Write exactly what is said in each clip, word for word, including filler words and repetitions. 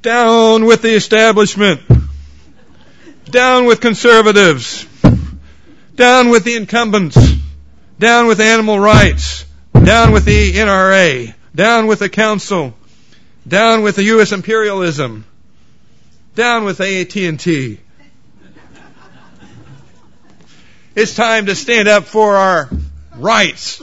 Down with the establishment. Down with conservatives. Down with the incumbents. Down with animal rights. Down with the N R A. Down with the council. Down with the U S imperialism. Down with A T and T. It's time to stand up for our rights.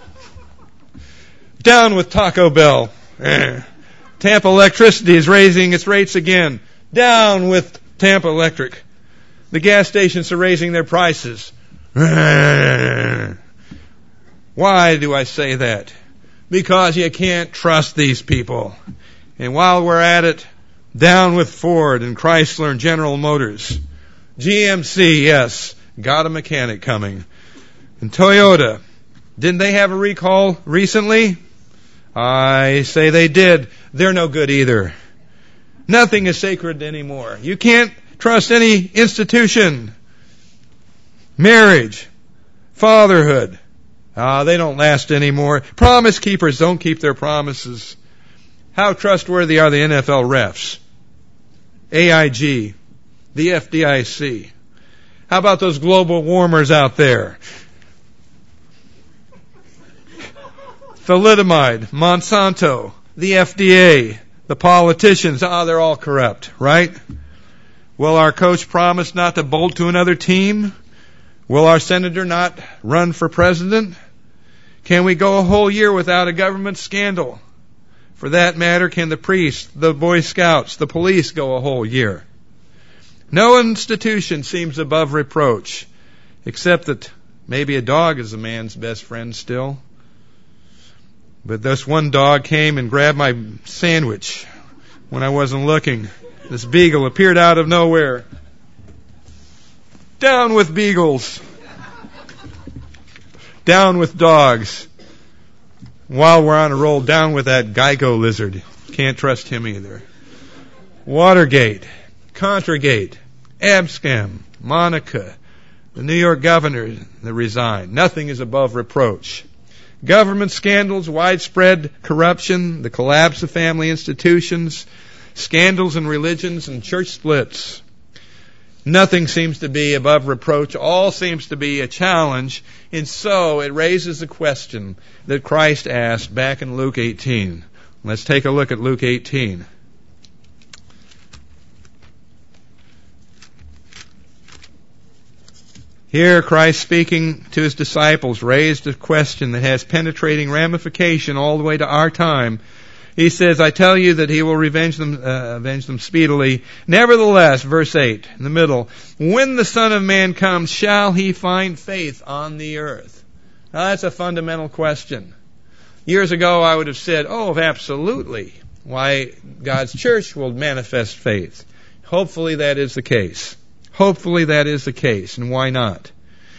Down with Taco Bell. Eh. Tampa Electricity is raising its rates again. Down with Tampa Electric. The gas stations are raising their prices. Eh. Why do I say that? Because you can't trust these people. And while we're at it, down with Ford and Chrysler and General Motors. G M C, yes, got a mechanic coming. And Toyota, didn't they have a recall recently? I say they did. They're no good either. Nothing is sacred anymore. You can't trust any institution. Marriage, fatherhood, ah, they don't last anymore. Promise keepers don't keep their promises. How trustworthy are the N F L refs? A I G, the F D I C. How about those global warmers out there? Thalidomide, Monsanto, the F D A, the politicians, ah, they're all corrupt, right? Will our coach promise not to bolt to another team? Will our senator not run for president? Can we go a whole year without a government scandal? For that matter, can the priests, the Boy Scouts, the police go a whole year? No institution seems above reproach, except that maybe a dog is a man's best friend still. But this one dog came and grabbed my sandwich when I wasn't looking. This beagle appeared out of nowhere. Down with beagles. Down with dogs. While we're on a roll, down with that Geico lizard. Can't trust him either. Watergate, Contragate, Abscam, Monica, the New York governor that resigned. Nothing is above reproach. Government scandals, widespread corruption, the collapse of family institutions, scandals in religions and church splits. Nothing seems to be above reproach. All seems to be a challenge. And so it raises the question that Christ asked back in Luke eighteen. Let's take a look at Luke eighteen. Here, Christ speaking to his disciples raised a question that has penetrating ramification all the way to our time. He says, I tell you that he will revenge them, uh, avenge them speedily. Nevertheless, verse eight, in the middle, when the Son of Man comes, shall he find faith on the earth? Now, that's a fundamental question. Years ago, I would have said, oh, absolutely. Why, God's church will manifest faith. Hopefully that is the case. Hopefully that is the case, and why not?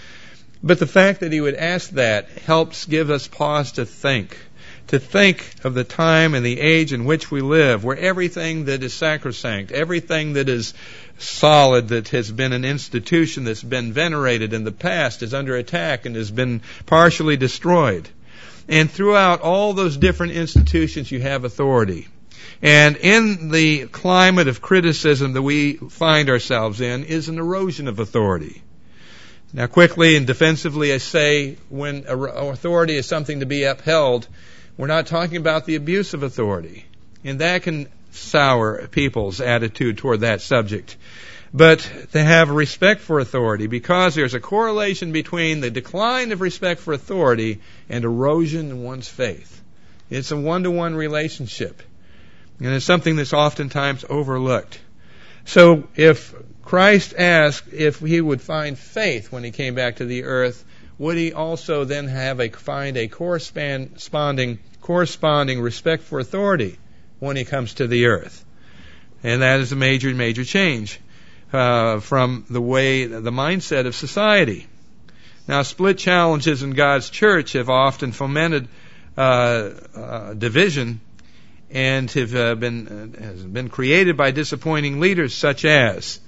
But the fact that he would ask that helps give us pause to think. To think of the time and the age in which we live, where everything that is sacrosanct, everything that is solid, that has been an institution that's been venerated in the past, is under attack and has been partially destroyed. And throughout all those different institutions, you have authority. And in the climate of criticism that we find ourselves in is an erosion of authority. Now, quickly and defensively, I say when authority is something to be upheld, we're not talking about the abuse of authority. And that can sour people's attitude toward that subject. But to have respect for authority, because there's a correlation between the decline of respect for authority and erosion in one's faith. It's a one-to-one relationship. And it's something that's oftentimes overlooked. So if Christ asked if he would find faith when he came back to the earth, would he also then have a find a corresponding corresponding respect for authority when he comes to the earth? And that is a major, major change uh, from the way, the mindset of society. Now, split challenges in God's church have often fomented uh, uh, division, and have uh, been uh, has been created by disappointing leaders such as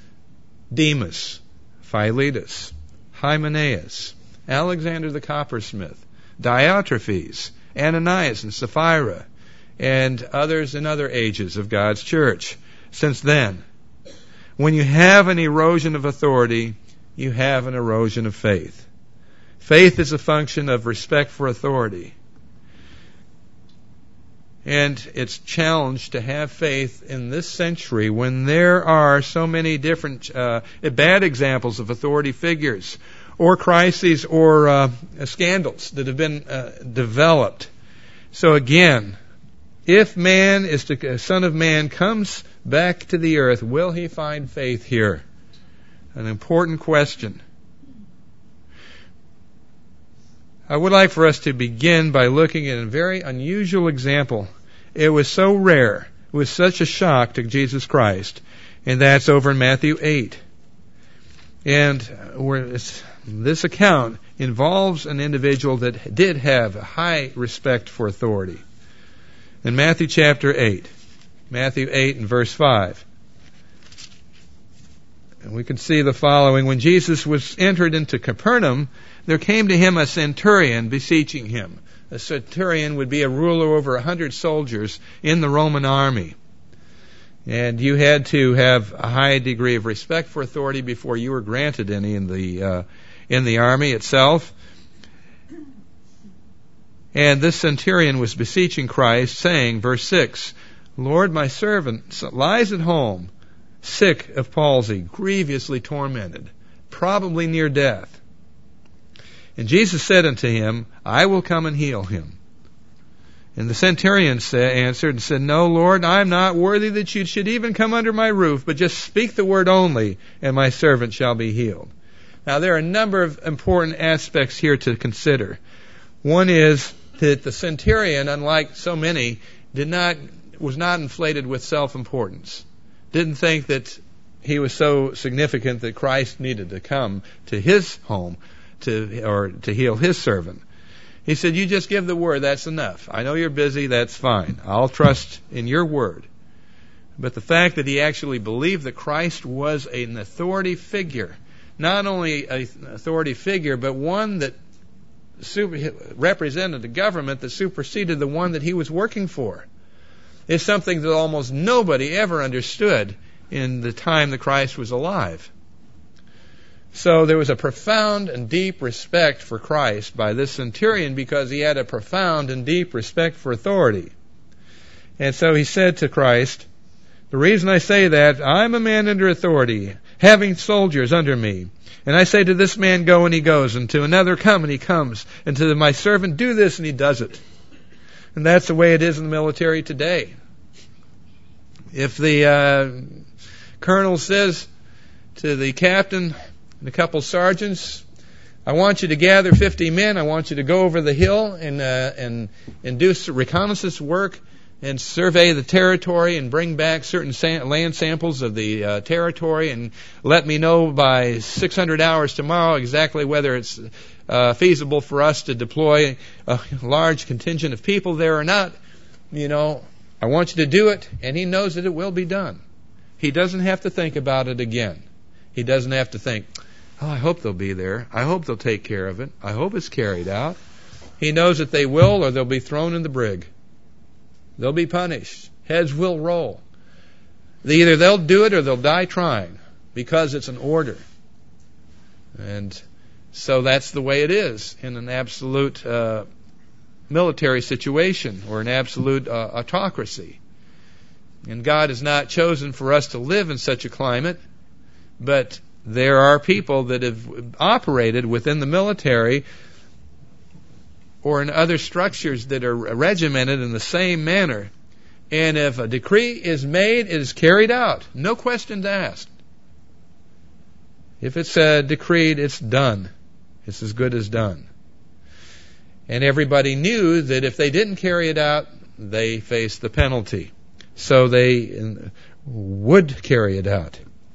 Demas, Philetus, Hymenaeus, Alexander the coppersmith, Diotrephes, Ananias and Sapphira, and others in other ages of God's church. since then. When you have an erosion of authority, you have an erosion of faith. Faith is a function of respect for authority. And it's challenged to have faith in this century when there are so many different uh, bad examples of authority figures or crises or uh, scandals that have been uh, developed. So again, if man is to, uh, Son of Man comes back to the earth, will he find faith here? An important question. I would like for us to begin by looking at a very unusual example. It was so rare, it was such a shock to Jesus Christ, and that's over in Matthew eight. And where this account involves an individual that did have a high respect for authority. In Matthew chapter eight, Matthew eight and verse five. And we can see the following. When Jesus was entered into Capernaum, there came to him a centurion beseeching him. A centurion would be a ruler over a hundred soldiers in the Roman army. And you had to have a high degree of respect for authority before you were granted any in the uh, in the army itself. And this centurion was beseeching Christ, saying, verse six, Lord, my servant lies at home, sick of palsy, grievously tormented, probably near death. And Jesus said unto him, I will come and heal him. And the centurion said, answered and said, No, Lord, I am not worthy that you should even come under my roof, but just speak the word only, and my servant shall be healed. Now, there are a number of important aspects here to consider. One is that the centurion, unlike so many, did not was not inflated with self-importance. Didn't think that he was so significant that Christ needed to come to his home to or to heal his servant. He said, you just give the word, that's enough. I know you're busy, that's fine. I'll trust in your word. But the fact that he actually believed that Christ was an authority figure, not only an authority figure, but one that super, represented a government that superseded the one that he was working for, is something that almost nobody ever understood in the time that Christ was alive. So there was a profound and deep respect for Christ by this centurion because he had a profound and deep respect for authority. And so he said to Christ, the reason I say that, I'm a man under authority, having soldiers under me. And I say to this man, go, and he goes, and to another, come, and he comes, and to my servant, do this, and he does it. And that's the way it is in the military today. If the uh, colonel says to the captain and a couple sergeants, I want you to gather fifty men, I want you to go over the hill and uh, and, and do reconnaissance work and survey the territory and bring back certain sa- land samples of the uh, territory and let me know by six hundred hours tomorrow exactly whether it's uh, feasible for us to deploy a large contingent of people there or not. You know, I want you to do it, and he knows that it will be done. He doesn't have to think about it again. He doesn't have to think, oh, I hope they'll be there. I hope they'll take care of it. I hope it's carried out. He knows that they will, or they'll be thrown in the brig. They'll be punished. Heads will roll. Either they'll do it or they'll die trying, because it's an order. And so that's the way it is in an absolute uh, military situation or an absolute uh, autocracy. And God has not chosen for us to live in such a climate, but there are people that have operated within the military or in other structures that are regimented in the same manner. And if a decree is made, it is carried out. No questions asked. If it's uh, decreed, it's done. It's as good as done. And everybody knew that if they didn't carry it out, they faced the penalty. So they would carry it out.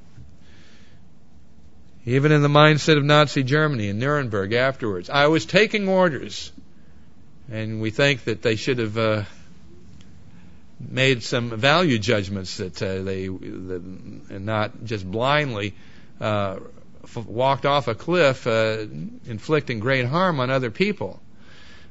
Even in the mindset of Nazi Germany in Nuremberg afterwards, I was taking orders. And we think that they should have uh, made some value judgments that uh, they, that, and not just blindly uh, f- walked off a cliff, uh, inflicting great harm on other people.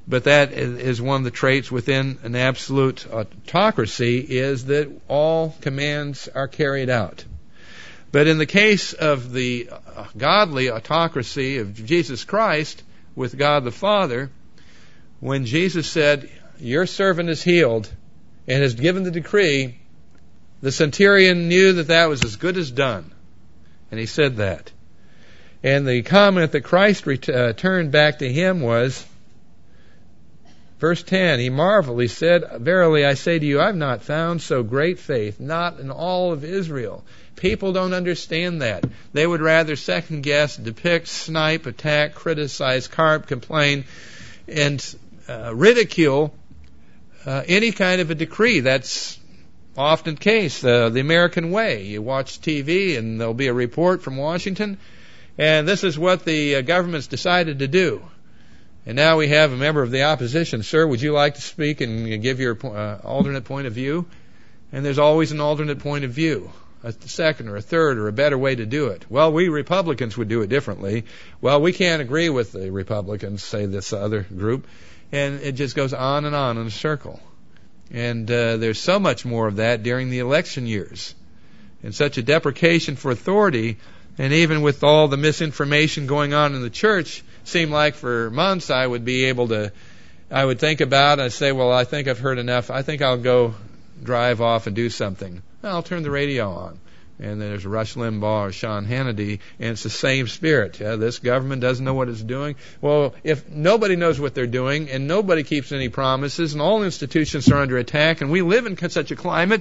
But that is one of the traits within an absolute autocracy, is that all commands are carried out. But in the case of the godly autocracy of Jesus Christ with God the Father, when Jesus said, "Your servant is healed," and has given the decree, the centurion knew that that was as good as done. And he said that. And the comment that Christ returned back to him was, verse ten, he marveled. He said, "Verily I say to you, I've not found so great faith, not in all of Israel." People don't understand that. They would rather second guess, depict, snipe, attack, criticize, carp, complain, and uh, ridicule uh, any kind of a decree. That's often the case. Uh, the American way. You watch T V and there'll be a report from Washington, and this is what the uh, government's decided to do. And now we have a member of the opposition. "Sir, would you like to speak and give your uh, alternate point of view?" And there's always an alternate point of view, a second or a third or a better way to do it. Well, we Republicans would do it differently. Well, we can't agree with the Republicans, say this other group. And it just goes on and on in a circle. And uh, there's so much more of that during the election years. And such a deprecation for authority, and even with all the misinformation going on in the church, seemed like for months I would be able to, I would think about it and say, well, I think I've heard enough. I think I'll go drive off and do something. I'll turn the radio on. And there's Rush Limbaugh or Sean Hannity, and it's the same spirit. Yeah, this government doesn't know what it's doing. Well, if nobody knows what they're doing, and nobody keeps any promises, and all institutions are under attack, and we live in such a climate,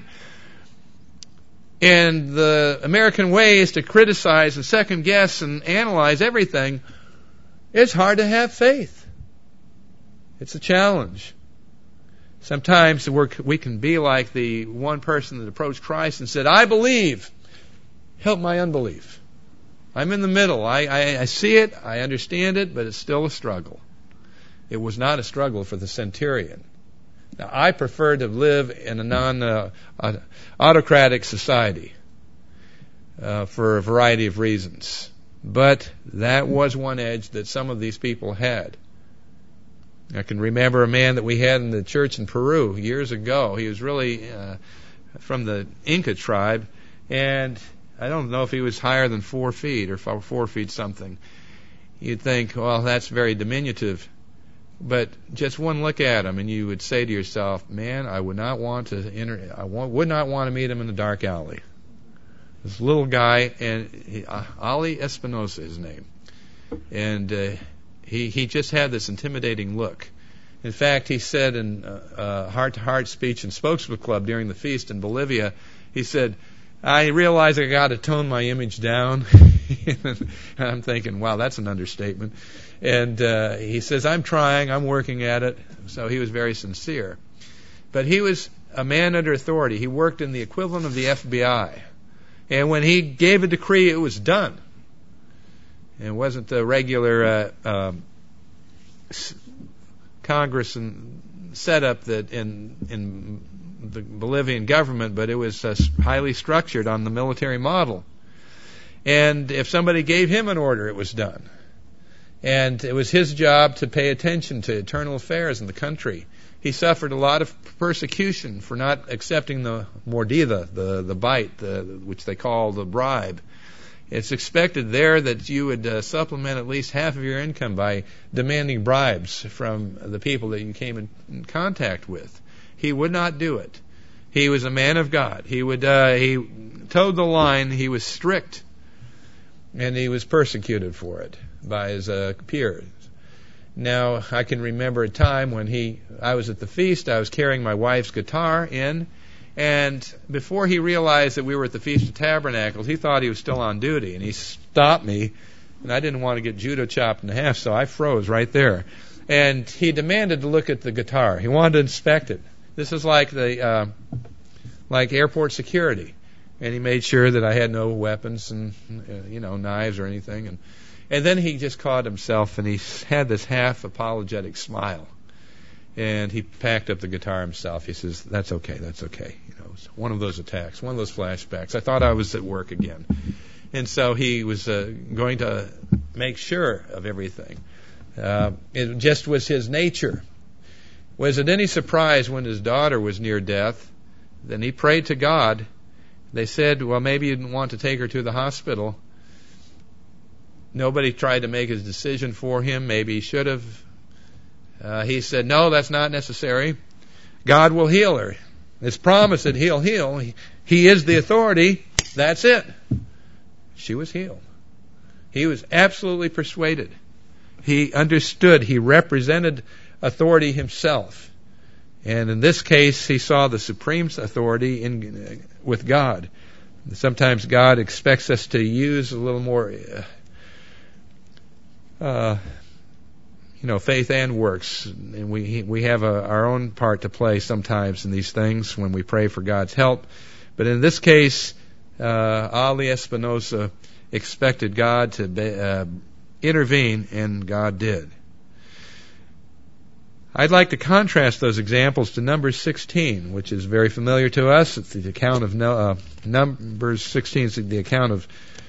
and the American way is to criticize and second guess and analyze everything, it's hard to have faith. It's a challenge. Sometimes we're, we can be like the one person that approached Christ and said, "I believe. Help my unbelief." I'm in the middle. I, I, I see it. I understand it, but it's still a struggle. It was not a struggle for the centurion. Now, I prefer to live in a non-autocratic uh, society uh, for a variety of reasons. But that was one edge that some of these people had. I can remember a man that we had in the church in Peru years ago. He was really uh, from the Inca tribe, and I don't know if he was higher than four feet or four feet something. You'd think, well, that's very diminutive. But just one look at him, and you would say to yourself, man, I would not want to enter, I would not want to meet him in the dark alley. This little guy, and he, uh, Ali Espinosa, his name. And uh, he, he just had this intimidating look. In fact, he said in a uh, heart-to-heart speech in Spokesman Club during the feast in Bolivia, he said, "I realize I got to tone my image down." And I'm thinking, wow, that's an understatement. And uh, he says, "I'm trying, I'm working at it." So he was very sincere. But he was a man under authority. He worked in the equivalent of the F B I. And when he gave a decree, it was done. It wasn't the regular uh, um, Congress and setup that in in the Bolivian government, but it was uh, highly structured on the military model. And if somebody gave him an order, it was done. And it was his job to pay attention to internal affairs in the country. He suffered a lot of persecution for not accepting the mordida, the, the bite, the, which they call the bribe. It's expected there that you would uh, supplement at least half of your income by demanding bribes from the people that you came in, in contact with. He would not do it. He was a man of God. He would uh, he towed the line. He was strict, and he was persecuted for it by his uh, peers. Now, I can remember a time when he, I was at the feast. I was carrying my wife's guitar in, and before he realized that we were at the Feast of Tabernacles, he thought he was still on duty, and he stopped me, and I didn't want to get judo chopped in half, so I froze right there. And he demanded to look at the guitar. He wanted to inspect it. This is like the uh, like airport security, and he made sure that I had no weapons and uh, you know knives or anything. And and then he just caught himself, and he had this half apologetic smile, and he packed up the guitar himself. He says, "That's okay, that's okay. You know, it's one of those attacks, one of those flashbacks. I thought I was at work again." And so he was uh, going to make sure of everything. Uh, it just was his nature. Was it any surprise when his daughter was near death? Then he prayed to God. They said, well, maybe you didn't want to take her to the hospital. Nobody tried to make his decision for him. Maybe he should have. Uh, he said, no, that's not necessary. God will heal her. It's promised that he'll heal. He, he is the authority. That's it. She was healed. He was absolutely persuaded. He understood. He represented authority himself. And in this case, he saw the supreme authority in, uh, with God. Sometimes God expects us to use a little more, uh, uh, you know, faith and works. And we we have a, our own part to play sometimes in these things when we pray for God's help. But in this case, uh, Ali Espinosa expected God to be, uh, intervene, and God did. I'd like to contrast those examples to Numbers sixteen, which is very familiar to us. It's the account of uh, Numbers sixteen is the account of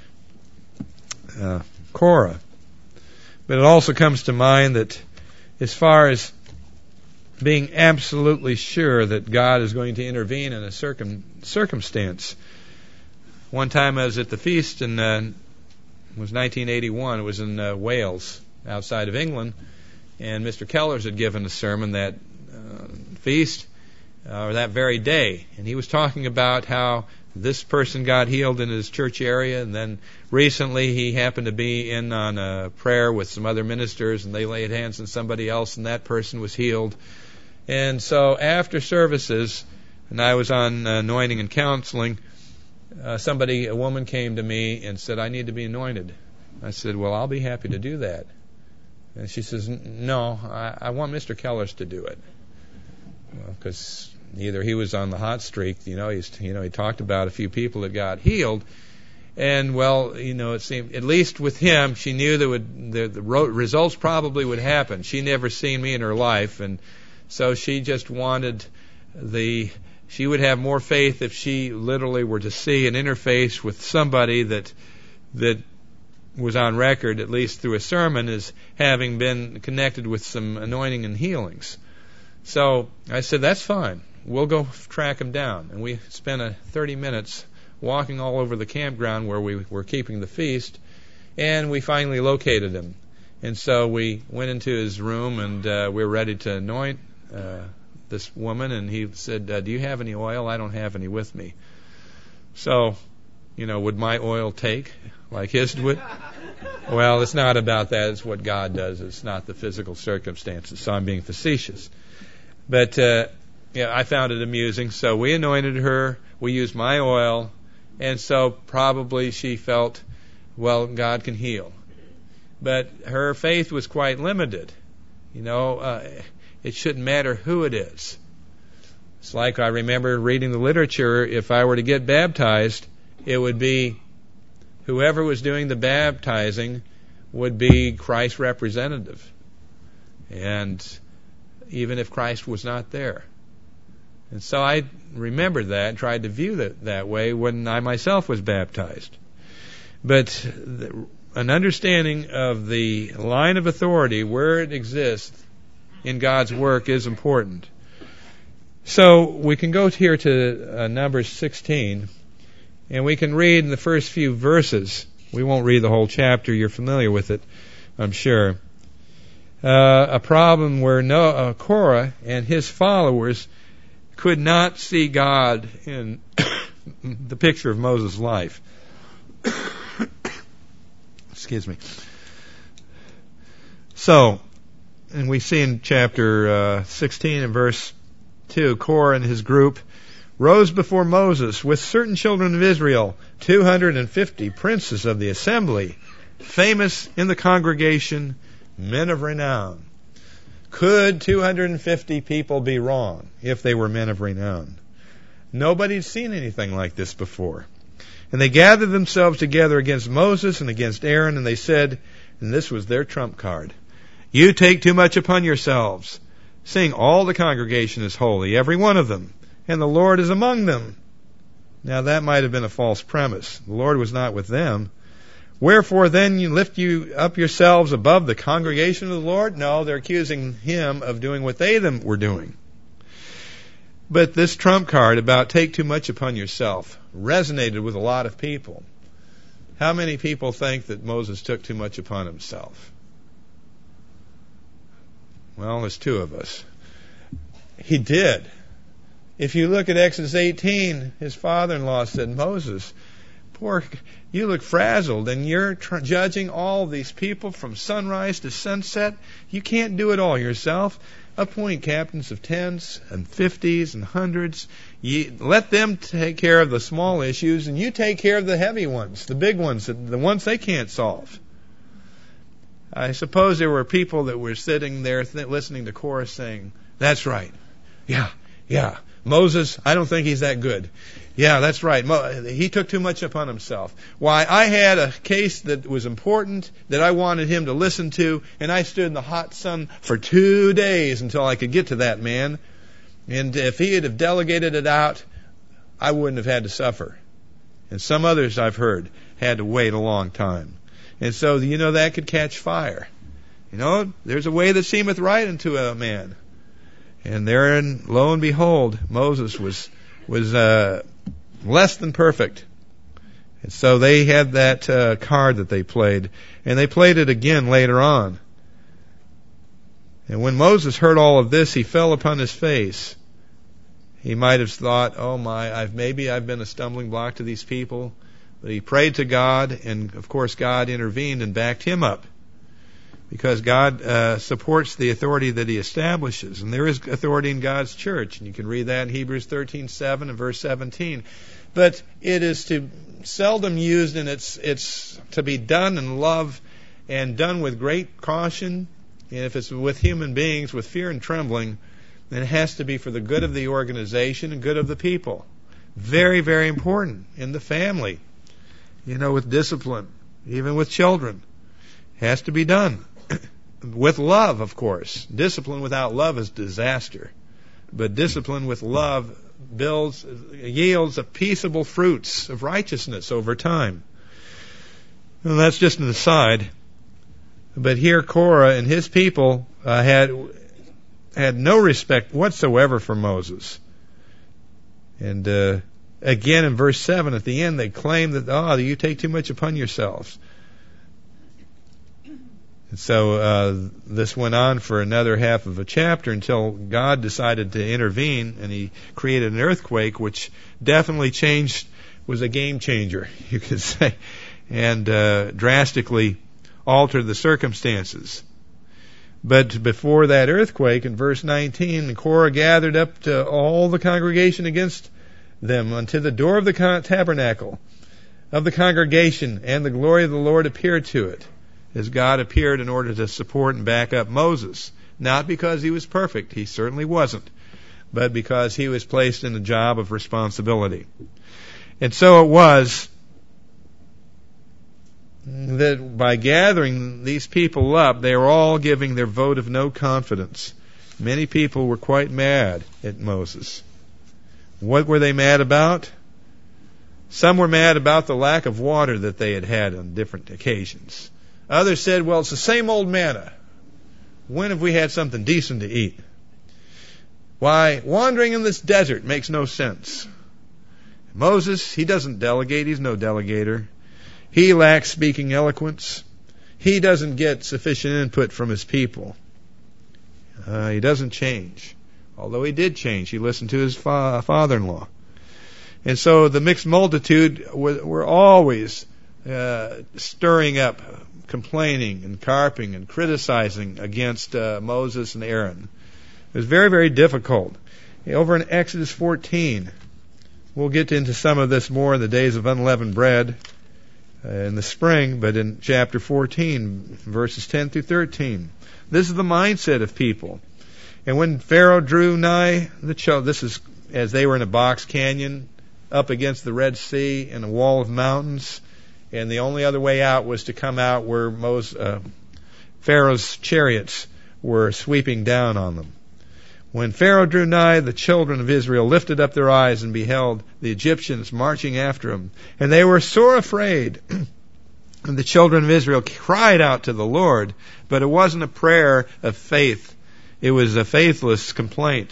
uh, Korah. But it also comes to mind that as far as being absolutely sure that God is going to intervene in a circum, circumstance. One time I was at the feast, and uh, it was nineteen eighty-one. It was in uh, Wales, outside of England. And Mister Kellers had given a sermon that uh, feast, uh, or that very day. And he was talking about how this person got healed in his church area, and then recently he happened to be in on a prayer with some other ministers, and they laid hands on somebody else, and that person was healed. And so after services, and I was on uh, anointing and counseling, uh, somebody, a woman came to me and said, I need to be anointed. I said, well, I'll be happy to do that. And she says, no, I, I want Mister Kellers to do it. Because well, either he was on the hot streak, you know, he's, you know, he talked about a few people that got healed. And, well, you know, it seemed, at least with him, she knew that would, the, the results probably would happen. She never seen me in her life. And so she just wanted the, she would have more faith if she literally were to see and interface with somebody that, that, was on record, at least through a sermon, as having been connected with some anointing and healings. So I said, that's fine. We'll go track him down. And we spent a thirty minutes walking all over the campground where we were keeping the feast, and we finally located him. And so we went into his room, and uh, we were ready to anoint uh, this woman, and he said, uh, do you have any oil? I don't have any with me. So, you know, would my oil take like his would? Well, it's not about that. It's what God does. It's not the physical circumstances. So I'm being facetious. But, uh, yeah, I found it amusing. So we anointed her. We used my oil. And so probably she felt, well, God can heal. But her faith was quite limited. You know, uh, it shouldn't matter who it is. It's like I remember reading the literature. If I were to get baptized, it would be whoever was doing the baptizing would be Christ's representative. And even if Christ was not there. And so I remembered that and tried to view it that way when I myself was baptized. But the, an understanding of the line of authority, where it exists in God's work, is important. So we can go here to uh, Numbers sixteen. And we can read in the first few verses. We won't read the whole chapter. You're familiar with it, I'm sure. Uh, a problem where no, uh, Korah and his followers could not see God in the picture of Moses' life. Excuse me. So, and we see in chapter uh, sixteen and verse two, Korah and his group rose before Moses with certain children of Israel, two hundred fifty princes of the assembly, famous in the congregation, men of renown. Could two hundred fifty people be wrong if they were men of renown? Nobody'd seen anything like this before. And they gathered themselves together against Moses and against Aaron, and they said, and this was their trump card, you take too much upon yourselves, seeing all the congregation is holy, every one of them, and the Lord is among them. Now that might have been a false premise. The Lord was not with them. Wherefore then you lift you up yourselves above the congregation of the Lord? No, they're accusing him of doing what they them were doing. But this trump card about take too much upon yourself resonated with a lot of people. How many people think that Moses took too much upon himself? Well, there's two of us. He did. If you look at Exodus eighteen, his father-in-law said, Moses, poor, you look frazzled, and you're tr- judging all these people from sunrise to sunset. You can't do it all yourself. Appoint captains of tens and fifties and hundreds. Ye, let them take care of the small issues, and you take care of the heavy ones, the big ones, the ones they can't solve. I suppose there were people that were sitting there th- listening to Korah saying, that's right. Yeah, yeah. Moses, I don't think he's that good. Yeah, that's right. Mo- he took too much upon himself. Why, I had a case that was important that I wanted him to listen to, and I stood in the hot sun for two days until I could get to that man. And if he had have delegated it out, I wouldn't have had to suffer. And some others I've heard had to wait a long time. And so, you know, that could catch fire. You know, there's a way that seemeth right unto a man. And therein, lo and behold, Moses was was uh, less than perfect. And so they had that uh, card that they played, and they played it again later on. And when Moses heard all of this, he fell upon his face. He might have thought, oh my, I've maybe I've been a stumbling block to these people. But he prayed to God, and of course God intervened and backed him up. Because God uh, supports the authority that he establishes. And there is authority in God's church. And you can read that in Hebrews thirteen seven and verse seventeen. But it is to seldom used, and it's it's to be done in love and done with great caution. And if it's with human beings, with fear and trembling, then it has to be for the good of the organization and good of the people. Very, very important in the family. You know, with discipline, even with children. It has to be done. With love, of course. Discipline without love is disaster. But discipline with love builds, yields a peaceable fruits of righteousness over time. And that's just an aside. But here Korah and his people uh, had had no respect whatsoever for Moses. And uh, again in verse seven, at the end, they claim that, oh, you take too much upon yourselves. And so uh, this went on for another half of a chapter until God decided to intervene, and he created an earthquake, which definitely changed, was a game changer, you could say, and uh, drastically altered the circumstances. But before that earthquake, in verse nineteen, Korah gathered up to all the congregation against them unto the door of the tabernacle of the congregation, and the glory of the Lord appeared to it. As God appeared in order to support and back up Moses. Not because he was perfect, he certainly wasn't, but because he was placed in a job of responsibility. And so it was that by gathering these people up, they were all giving their vote of no confidence. Many people were quite mad at Moses. What were they mad about? Some were mad about the lack of water that they had had on different occasions. Others said, well, it's the same old manna. When have we had something decent to eat? Why, wandering in this desert makes no sense. Moses, he doesn't delegate. He's no delegator. He lacks speaking eloquence. He doesn't get sufficient input from his people. Uh, he doesn't change. Although he did change. He listened to his fa- father-in-law. And so the mixed multitude were, were always uh, stirring up, complaining and carping and criticizing against uh, Moses and Aaron. It was very, very difficult. Over in Exodus fourteen, we'll get into some of this more in the days of unleavened bread uh, in the spring, but in chapter fourteen, verses ten through thirteen, this is the mindset of people. And when Pharaoh drew nigh the child, this is as they were in a box canyon up against the Red Sea and a wall of mountains, and the only other way out was to come out where Moses, uh, Pharaoh's chariots were sweeping down on them. When Pharaoh drew nigh, the children of Israel lifted up their eyes and beheld the Egyptians marching after him. And they were sore afraid. And the children of Israel cried out to the Lord, but it wasn't a prayer of faith. It was a faithless complaint.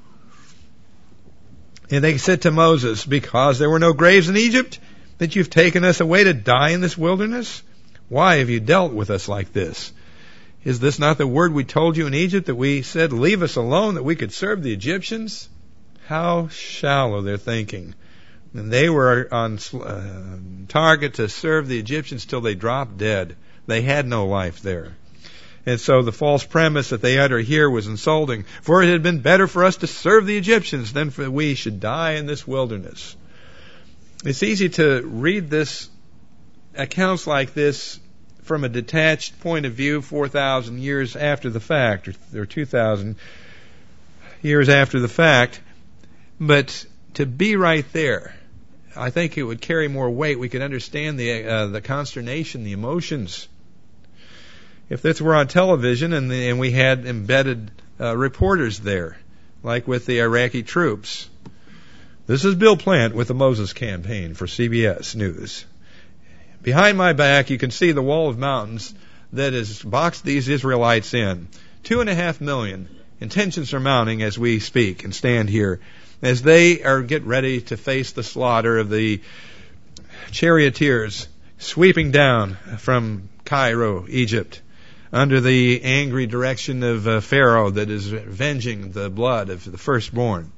And they said to Moses, because there were no graves in Egypt, that you've taken us away to die in this wilderness? Why have you dealt with us like this? Is this not the word we told you in Egypt, that we said, leave us alone, that we could serve the Egyptians? How shallow their thinking. And they were on uh, target to serve the Egyptians till they dropped dead. They had no life there. And so the false premise that they utter here was insulting. For it had been better for us to serve the Egyptians than for we should die in this wilderness. It's easy to read this, accounts like this, from a detached point of view four thousand years after the fact, or, or two thousand years after the fact. But to be right there, I think it would carry more weight. We could understand the uh, the consternation, the emotions. If this were on television and, the, and we had embedded uh, reporters there, like with the Iraqi troops. This is Bill Plant with the Moses Campaign for C B S News. Behind my back, you can see the wall of mountains that has boxed these Israelites in. Two and a half million. Intentions are mounting as we speak and stand here, as they are get ready to face the slaughter of the charioteers sweeping down from Cairo, Egypt, under the angry direction of uh, Pharaoh that is avenging the blood of the firstborn.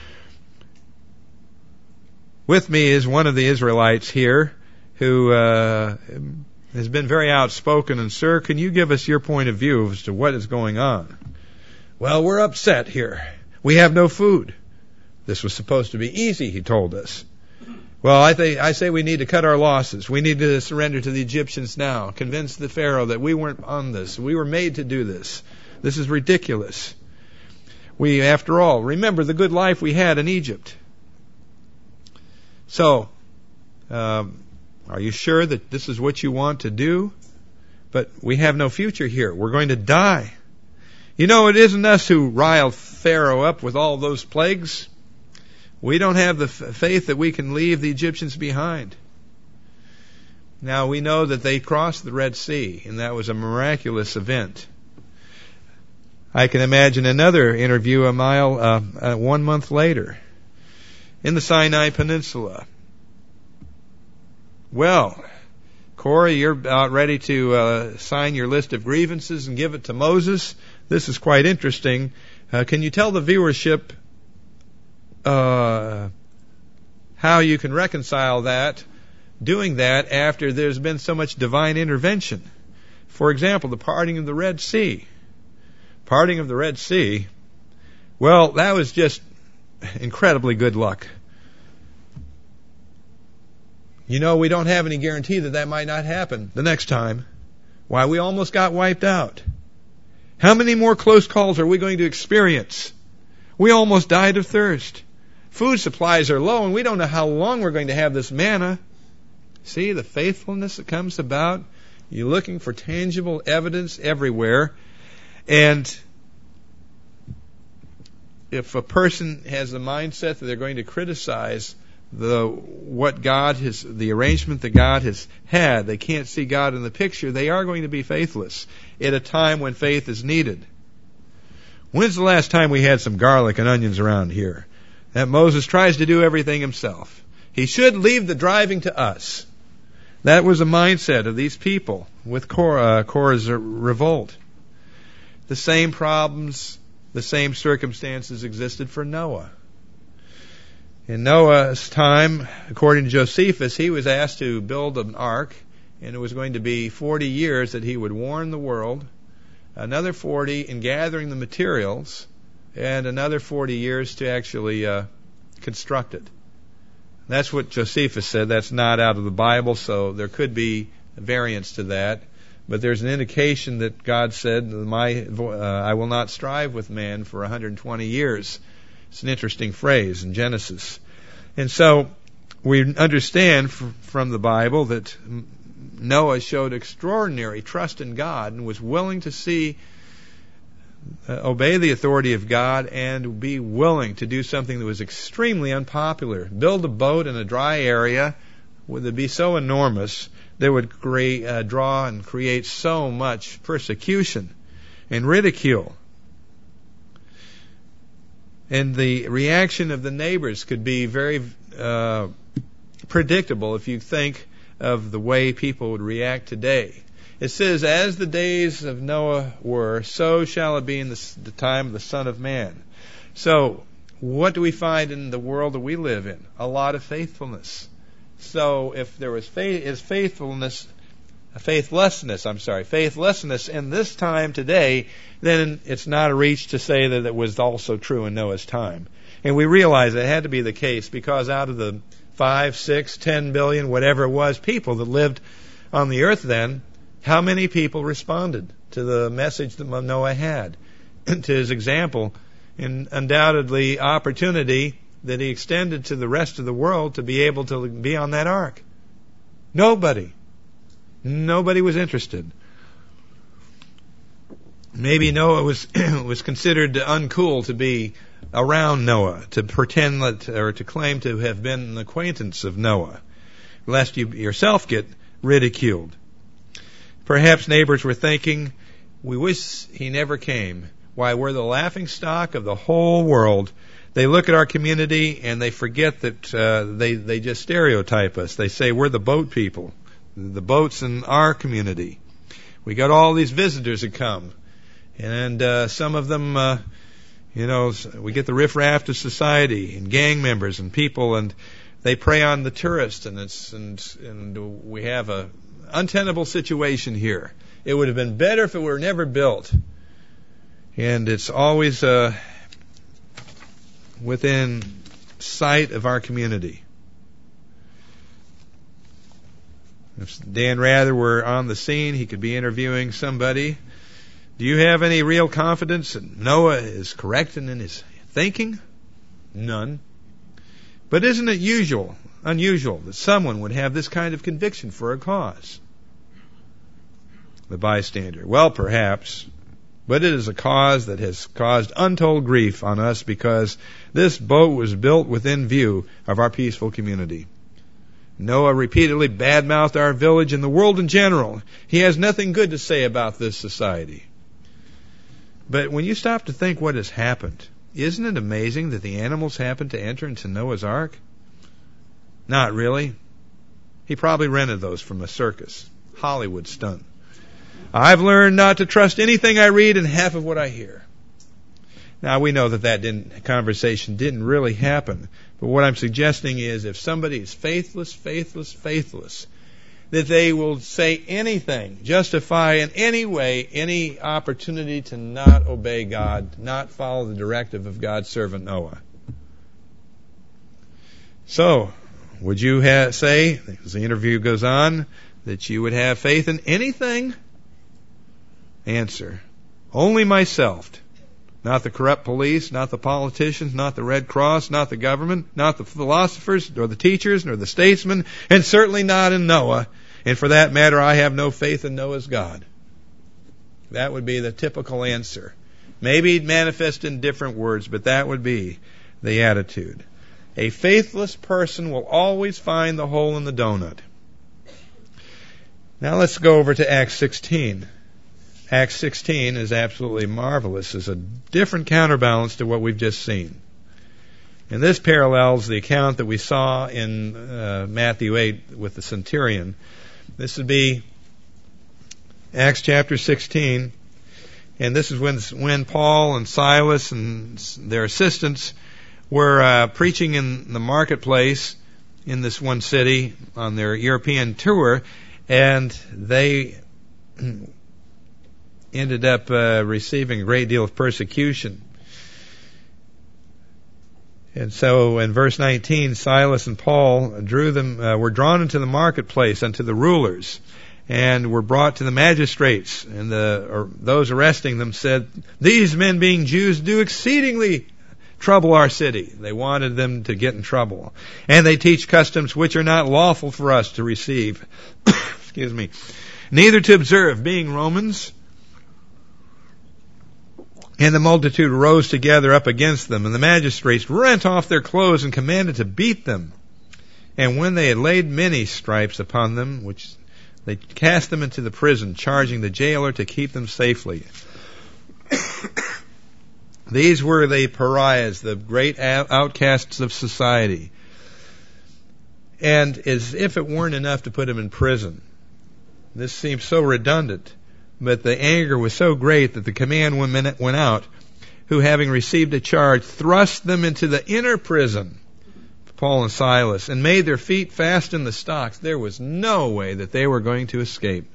With me is one of the Israelites here who uh, has been very outspoken. And, sir, can you give us your point of view as to what is going on? Well, we're upset here. We have no food. This was supposed to be easy, he told us. Well, I, th- I say we need to cut our losses. We need to surrender to the Egyptians now. Convince the Pharaoh that we weren't on this. We were made to do this. This is ridiculous. We, after all, remember the good life we had in Egypt. So, um, are you sure that this is what you want to do? But we have no future here. We're going to die. You know, it isn't us who riled Pharaoh up with all those plagues. We don't have the f- faith that we can leave the Egyptians behind. Now, we know that they crossed the Red Sea, and that was a miraculous event. I can imagine another interview a mile, uh, uh, one month later, in the Sinai Peninsula. Well, Korah, you're about ready to uh, sign your list of grievances and give it to Moses. This is quite interesting. Uh, can you tell the viewership Uh, how you can reconcile that, doing that after there's been so much divine intervention? For example, the parting of the Red Sea. Parting of the Red Sea, well, that was just incredibly good luck. You know, we don't have any guarantee that that might not happen the next time. Why, we almost got wiped out. How many more close calls are we going to experience? We almost died of thirst. Food supplies are low, and we don't know how long we're going to have this manna. See the faithfulness that comes about? You're looking for tangible evidence everywhere. And if a person has the mindset that they're going to criticize the what God has, the arrangement that God has had, they can't see God in the picture, they are going to be faithless at a time when faith is needed. When's the last time we had some garlic and onions around here? That Moses tries to do everything himself. He should leave the driving to us. That was the mindset of these people with Korah, Korah's revolt. The same problems, the same circumstances existed for Noah. In Noah's time, according to Josephus, he was asked to build an ark, and it was going to be forty years that he would warn the world, another forty in gathering the materials, and another forty years to actually uh, construct it. That's what Josephus said. That's not out of the Bible, so there could be variance to that. But there's an indication that God said, "My, uh, I will not strive with man for one hundred twenty years." It's an interesting phrase in Genesis. And so we understand f- from the Bible that Noah showed extraordinary trust in God and was willing to see Uh, obey the authority of God and be willing to do something that was extremely unpopular. Build a boat in a dry area that would be so enormous that would create, uh, draw and create so much persecution and ridicule. And the reaction of the neighbors could be very uh, predictable if you think of the way people would react today. It says, as the days of Noah were, so shall it be in the, the time of the Son of Man. So, what do we find in the world that we live in? A lot of faithfulness. So, if there was faith, is faithfulness, faithlessness, I'm sorry, faithlessness in this time today, then it's not a reach to say that it was also true in Noah's time. And we realize it had to be the case because out of the five, six, ten billion, whatever it was, people that lived on the earth then, how many people responded to the message that Noah had, to his example, and undoubtedly opportunity that he extended to the rest of the world to be able to be on that ark? Nobody. Nobody was interested. Maybe Noah was was considered uncool to be around Noah, to pretend that, or to claim to have been an acquaintance of Noah, lest you yourself get ridiculed. Perhaps neighbors were thinking, we wish he never came. Why, we're the laughing stock of the whole world. They look at our community and they forget that uh, they, they just stereotype us. They say we're the boat people, the boats in our community. We got all these visitors that come. And uh, some of them, uh, you know, we get the riffraff of society and gang members and people, and they prey on the tourists, and it's and and we have a untenable situation here. It would have been better if it were never built. And it's always uh, within sight of our community. If Dan Rather were on the scene, he could be interviewing somebody. Do you have any real confidence that Noah is correct in his thinking? None. But isn't it usual, unusual that someone would have this kind of conviction for a cause? The bystander. Well, perhaps. But it is a cause that has caused untold grief on us because this boat was built within view of our peaceful community. Noah repeatedly badmouthed our village and the world in general. He has nothing good to say about this society. But when you stop to think what has happened, isn't it amazing that the animals happened to enter into Noah's ark? Not really. He probably rented those from a circus. Hollywood stunt. I've learned not to trust anything I read and half of what I hear. Now, we know that that didn't, conversation didn't really happen. But what I'm suggesting is if somebody is faithless, faithless, faithless, that they will say anything, justify in any way any opportunity to not obey God, not follow the directive of God's servant Noah. So, would you ha- say, as the interview goes on, that you would have faith in anything? Answer, only myself. Not the corrupt police, not the politicians, not the Red Cross, not the government, not the philosophers, nor the teachers, nor the statesmen, and certainly not in Noah. And for that matter, I have no faith in Noah's God. That would be the typical answer. Maybe manifest in different words, but that would be the attitude. A faithless person will always find the hole in the donut. Now let's go over to Acts sixteen. Acts sixteen is absolutely marvelous. It's a different counterbalance to what we've just seen. And this parallels the account that we saw in uh, Matthew eight with the centurion. This would be Acts chapter sixteen. And this is when when Paul and Silas and their assistants were uh, preaching in the marketplace in this one city on their European tour, and they ended up uh, receiving a great deal of persecution. And so in verse nineteen, Silas and Paul drew them, uh, were drawn into the marketplace unto the rulers, and were brought to the magistrates. And the or those arresting them said, "These men, being Jews, do exceedingly trouble our city." They wanted them to get in trouble. "And they teach customs which are not lawful for us to receive." Excuse me. "Neither to observe, being Romans." And the multitude rose together up against them, and the magistrates rent off their clothes and commanded to beat them. And when they had laid many stripes upon them, which They cast them into the prison, charging the jailer to keep them safely. These were the pariahs, the great outcasts of society. And as if it weren't enough to put them in prison, this seems so redundant, but the anger was so great that the command went out, who, having received a charge, thrust them into the inner prison, Paul and Silas, and made their feet fast in the stocks. There was no way that they were going to escape.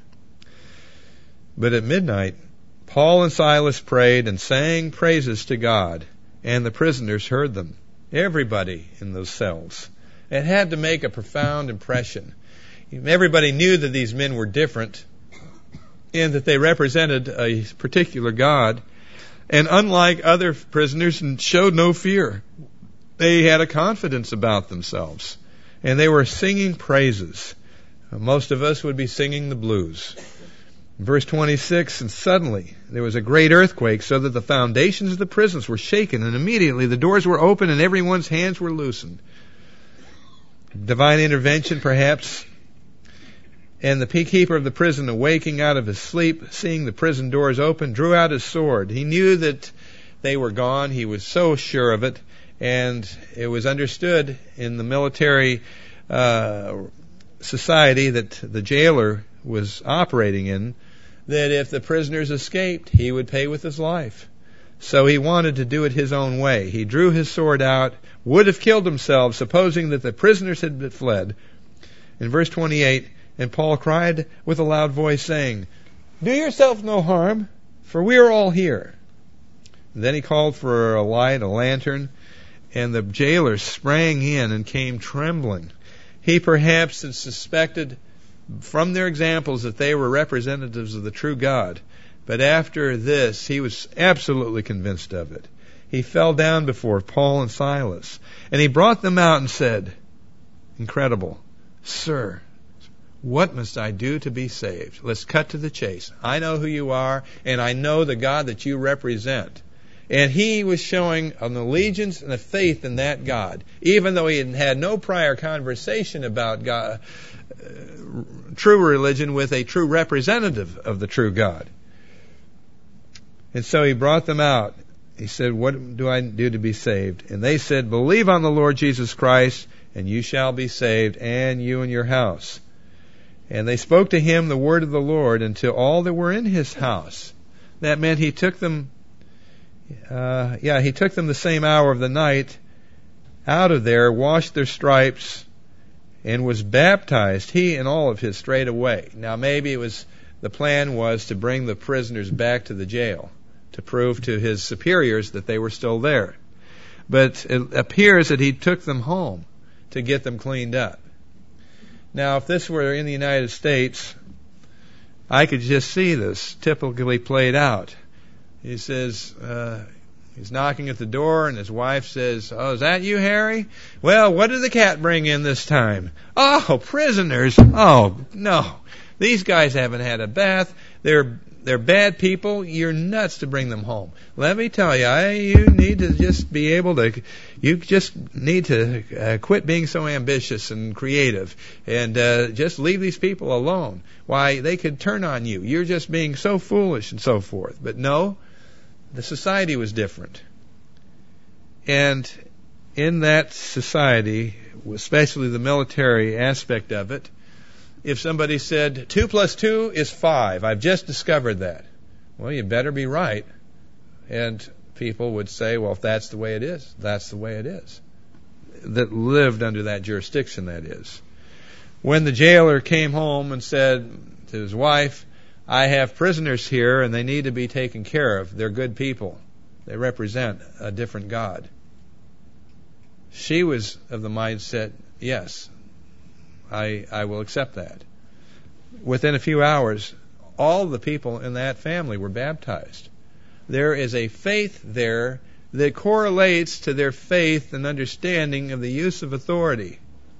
But at midnight, Paul and Silas prayed and sang praises to God, and the prisoners heard them. Everybody in those cells. It had to make a profound impression. Everybody knew that these men were different and that they represented a particular God. And unlike other prisoners, showed no fear. They had a confidence about themselves. And they were singing praises. Most of us would be singing the blues. Verse twenty-six, and suddenly there was a great earthquake, so that the foundations of the prisons were shaken, and immediately the doors were opened and everyone's hands were loosened. Divine intervention, perhaps. And the keeper of the prison, awaking out of his sleep, seeing the prison doors open, drew out his sword. He knew that they were gone. He was so sure of it. And it was understood in the military uh, society that the jailer was operating in, that if the prisoners escaped, he would pay with his life. So he wanted to do it his own way. He drew his sword out, would have killed himself, supposing that the prisoners had fled. In verse twenty-eight, and Paul cried with a loud voice, saying, "Do yourself no harm, for we are all here." And then he called for a light, a lantern, and the jailer sprang in and came trembling. He perhaps had suspected from their examples that they were representatives of the true God. But after this, he was absolutely convinced of it. He fell down before Paul and Silas, and he brought them out and said, incredible, "Sir, what must I do to be saved?" Let's cut to the chase. I know who you are, and I know the God that you represent. And he was showing an allegiance and a faith in that God, even though he had had no prior conversation about God, uh, true religion with a true representative of the true God. And so he brought them out. He said, "What do I do to be saved?" And they said, "Believe on the Lord Jesus Christ, and you shall be saved, and you and your house." And they spoke to him the word of the Lord until all that were in his house. That meant he took them, uh, yeah, he took them the same hour of the night out of there, washed their stripes, and was baptized, he and all of his, straight away. Now maybe it was, the plan was to bring the prisoners back to the jail, to prove to his superiors that they were still there. But it appears that he took them home to get them cleaned up. Now, if this were in the United States, I could just see this typically played out. He says, uh, he's knocking at the door, and his wife says, "Oh, is that you, Harry? Well, what did the cat bring in this time?" "Oh, prisoners. Oh, no. These guys haven't had a bath. They're they're bad people. You're nuts to bring them home. Let me tell you, I, you need to just be able to, you just need to uh, quit being so ambitious and creative and uh, just leave these people alone. Why, they could turn on you. You're just being so foolish," and so forth. But no, the society was different. And in that society, especially the military aspect of it, if somebody said, two plus two is five, I've just discovered that. Well, you better be right. And people would say, well, if that's the way it is, that's the way it is. That lived under that jurisdiction, that is. When the jailer came home and said to his wife, "I have prisoners here and they need to be taken care of. They're good people. They represent a different God." She was of the mindset, yes, I, I will accept that. Within a few hours, all the people in that family were baptized. There is a faith there that correlates to their faith and understanding of the use of authority.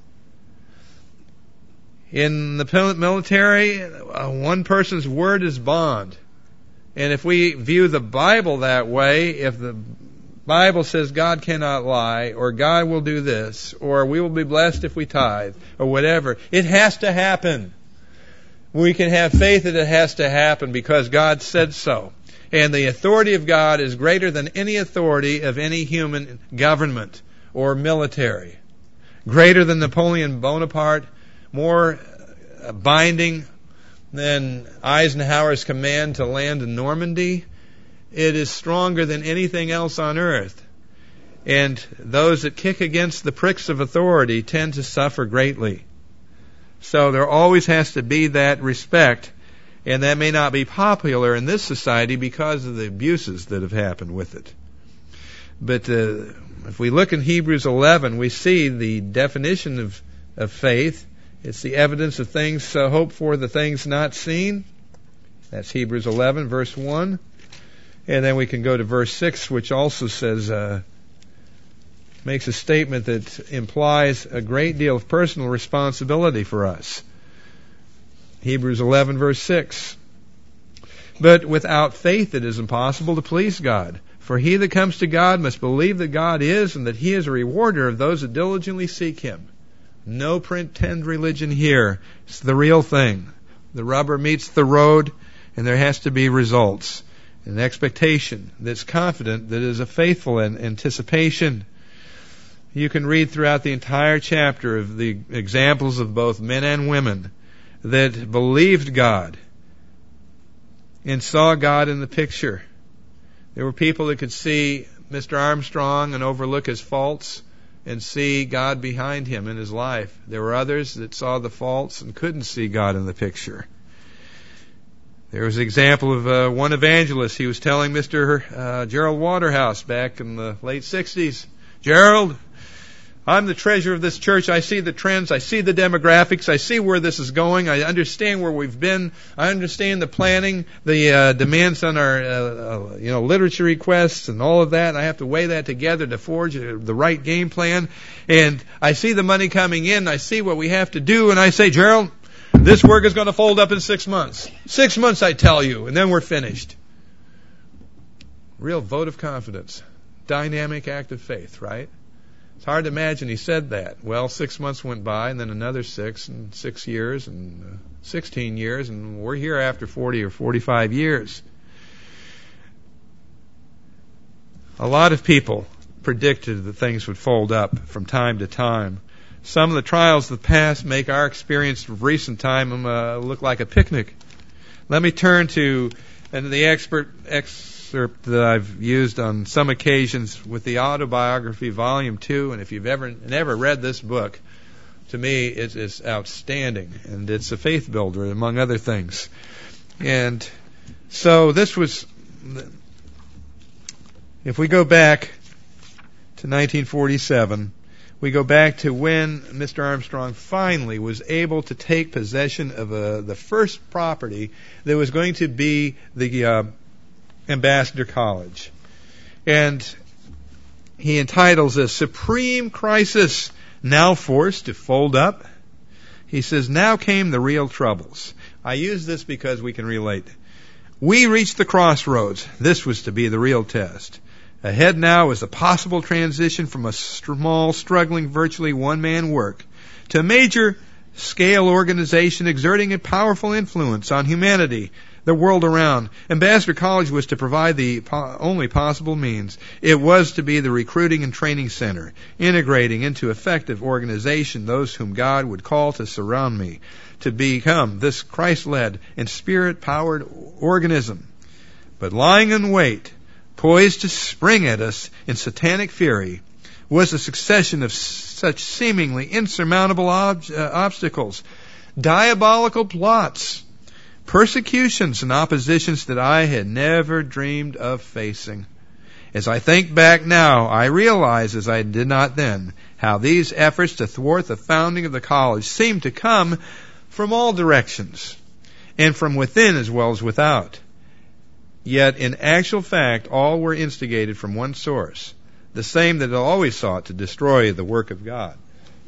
In the military, one person's word is bond. And if we view the Bible that way, if the Bible says God cannot lie, or God will do this, or we will be blessed if we tithe, or whatever, it has to happen. We can have faith that it has to happen because God said so. And the authority of God is greater than any authority of any human government or military. Greater than Napoleon Bonaparte, more binding than Eisenhower's command to land in Normandy. It is stronger than anything else on earth. And those that kick against the pricks of authority tend to suffer greatly. So there always has to be that respect, and that may not be popular in this society because of the abuses that have happened with it. But uh, if we look in Hebrews eleven, we see the definition of, of faith. It's the evidence of things uh, hoped for, the things not seen. That's Hebrews eleven, verse one. And then we can go to verse six, which also says, uh, makes a statement that implies a great deal of personal responsibility for us. Hebrews eleven, verse six. But without faith it is impossible to please God. For he that comes to God must believe that God is, and that he is a rewarder of those that diligently seek him. No pretend religion here. It's the real thing. The rubber meets the road, and there has to be results. An expectation that's confident, that is a faithful anticipation. You can read throughout the entire chapter of the examples of both men and women that believed God and saw God in the picture. There were people that could see Mister Armstrong and overlook his faults and see God behind him in his life. There were others that saw the faults and couldn't see God in the picture. There was an example of uh, one evangelist. He was telling Mister Uh, Gerald Waterhouse back in the late sixties, Gerald, I'm the treasurer of this church. I see the trends. I see the demographics. I see where this is going. I understand where we've been. I understand the planning, the uh, demands on our, uh, uh, you know, literature requests and all of that. And I have to weigh that together to forge uh, the right game plan. And I see the money coming in. I see what we have to do. And I say, Gerald, this work is going to fold up in six months. Six months, I tell you, and then we're finished. Real vote of confidence. Dynamic act of faith, right? It's hard to imagine he said that. Well, six months went by, and then another six, and six years, and uh, sixteen years, and we're here after forty or forty-five years. A lot of people predicted that things would fold up from time to time. Some of the trials of the past make our experience of recent time uh, look like a picnic. Let me turn to and the expert excerpt that I've used on some occasions with the Autobiography, Volume two. And if you've ever never read this book, to me it's, it's outstanding, and it's a faith builder, among other things. And so this was, if we go back to nineteen forty-seven, we go back to when Mister Armstrong finally was able to take possession of uh, the first property that was going to be the uh, Ambassador College. And he entitles this, Supreme Crisis, Now Forced to Fold Up. He says, now came the real troubles. I use this because we can relate. We reached the crossroads. This was to be the real test. Ahead now is a possible transition from a small, struggling, virtually one-man work to a major scale organization exerting a powerful influence on humanity, the world around. Ambassador College was to provide the po- only possible means. It was to be the recruiting and training center, integrating into effective organization those whom God would call to surround me, to become this Christ-led and Spirit-powered organism. But lying in wait, poised to spring at us in satanic fury, was a succession of such seemingly insurmountable ob- uh, obstacles, diabolical plots, persecutions and oppositions that I had never dreamed of facing. As I think back now, I realize, as I did not then, how these efforts to thwart the founding of the college seemed to come from all directions, and from within as well as without. Yet, in actual fact, all were instigated from one source, the same that had always sought to destroy the work of God.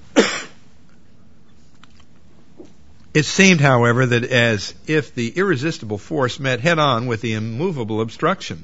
It seemed, however, that as if the irresistible force met head-on with the immovable obstruction.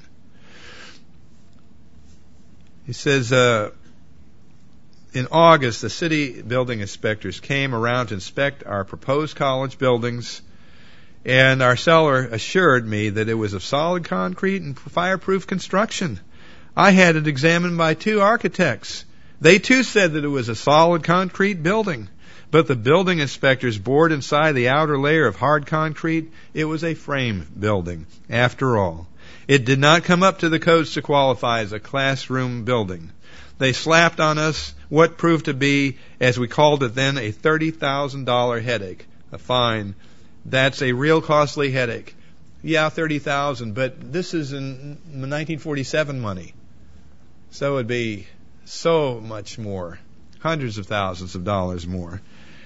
He says, uh, in August, the city building inspectors came around to inspect our proposed college buildings, And our seller assured me that it was of solid concrete and fireproof construction. I had it examined by two architects. They too said that it was a solid concrete building. But the building inspectors bored inside the outer layer of hard concrete. It was a frame building, after all. It did not come up to the codes to qualify as a classroom building. They slapped on us what proved to be, as we called it then, a thirty thousand dollars headache, a fine. That's a real costly headache. Yeah, thirty thousand dollars, but this is in nineteen forty-seven money. So it would be so much more, hundreds of thousands of dollars more.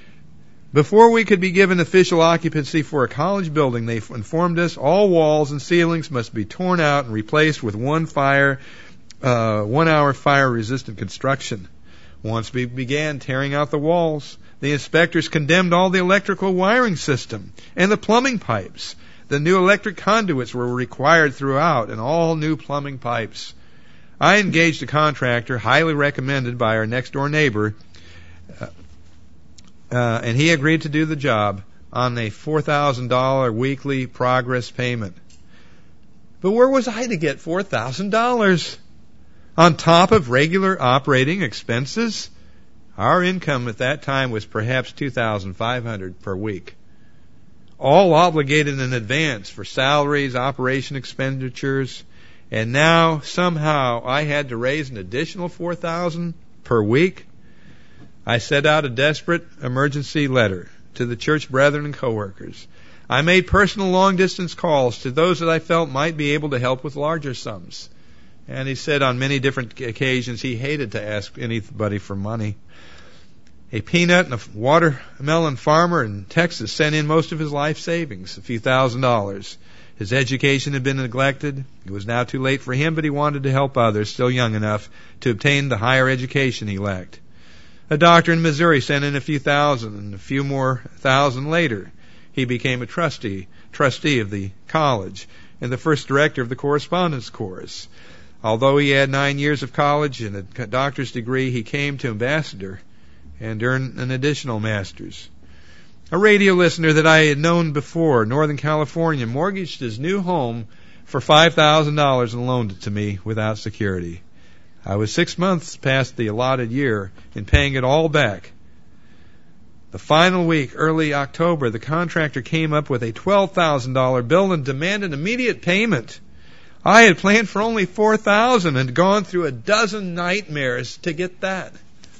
Before we could be given official occupancy for a college building, they informed us all walls and ceilings must be torn out and replaced with one fire, uh, one-hour fire-resistant construction. Once we began tearing out the walls, the inspectors condemned all the electrical wiring system and the plumbing pipes. The new electric conduits were required throughout, and all new plumbing pipes. I engaged a contractor highly recommended by our next-door neighbor, uh, Uh, and he agreed to do the job on a four thousand dollars weekly progress payment. But where was I to get four thousand dollars? On top of regular operating expenses? Our income at that time was perhaps two thousand five hundred dollars per week. All obligated in advance for salaries, operation expenditures, and now somehow I had to raise an additional four thousand dollars per week. I sent out a desperate emergency letter to the church brethren and coworkers. I made personal long-distance calls to those that I felt might be able to help with larger sums. And he said on many different occasions he hated to ask anybody for money. A peanut and a watermelon farmer in Texas sent in most of his life savings, a few thousand dollars. His education had been neglected. It was now too late for him, but he wanted to help others, still young enough, to obtain the higher education he lacked. A doctor in Missouri sent in a few thousand, and a few more thousand later, he became a trustee, trustee of the college and the first director of the correspondence course. Although he had nine years of college and a doctor's degree, he came to ambassador and earned an additional master's. A radio listener that I had known before, Northern California, mortgaged his new home for five thousand dollars and loaned it to me without security. I was six months past the allotted year in paying it all back. The final week, early October, the contractor came up with a twelve thousand dollars bill and demanded immediate payment. I had planned for only four thousand dollars and gone through a dozen nightmares to get that.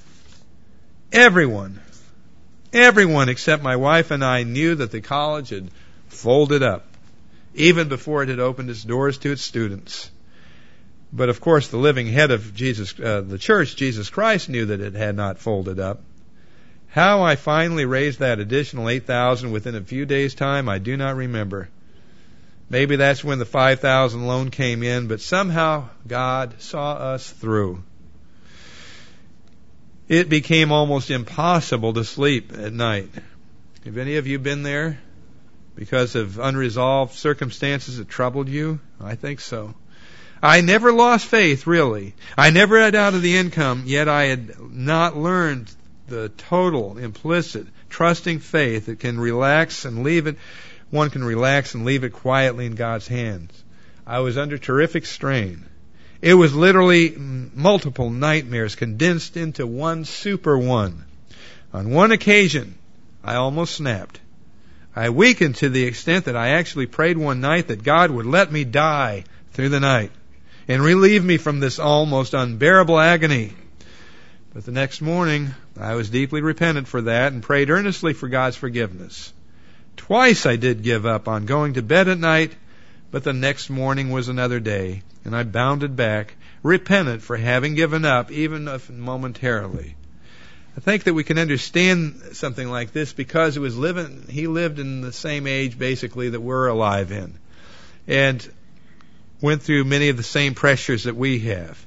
Everyone, everyone except my wife and I knew that the college had folded up, even before it had opened its doors to its students. But of course, the living head of Jesus, uh, the church, Jesus Christ, knew that it had not folded up. How I finally raised that additional eight thousand dollars within a few days' time, I do not remember. Maybe that's when the five thousand dollars loan came in, but somehow God saw us through. It became almost impossible to sleep at night. Have any of you been there because of unresolved circumstances that troubled you? I think so. I never lost faith, really. I never had out of the income, yet I had not learned the total, implicit, trusting faith that can relax and leave it, one can relax and leave it quietly in God's hands. I was under terrific strain. It was literally multiple nightmares condensed into one super one. On one occasion, I almost snapped. I weakened to the extent that I actually prayed one night that God would let me die through the night and relieve me from this almost unbearable agony. But the next morning, I was deeply repentant for that and prayed earnestly for God's forgiveness. Twice I did give up on going to bed at night, but the next morning was another day, and I bounded back, repentant for having given up, even if momentarily. I think that we can understand something like this because it was living, he lived in the same age, basically, that we're alive in, and went through many of the same pressures that we have.